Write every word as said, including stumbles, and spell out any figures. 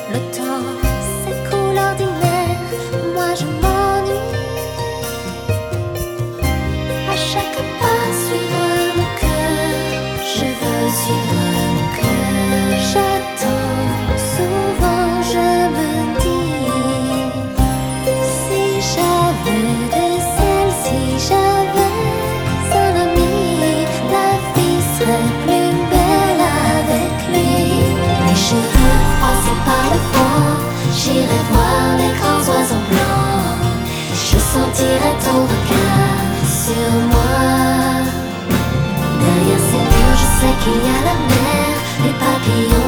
Le temps s'écoule ordinaire, moi je m'ennuie. À chaque pas suivre mon cœur, je veux suivre mon cœur. J'attends, souvent je me dis, si j'avais des ailes, si j'avais un ami, la vie serait plus belle avec lui. Mes cheveux froissés par le vent, j'irai voir les grands oiseaux blancs. Je sentirai ton regard sur moi. Derrière ces murs, je sais qu'il y a la mer, les papillons.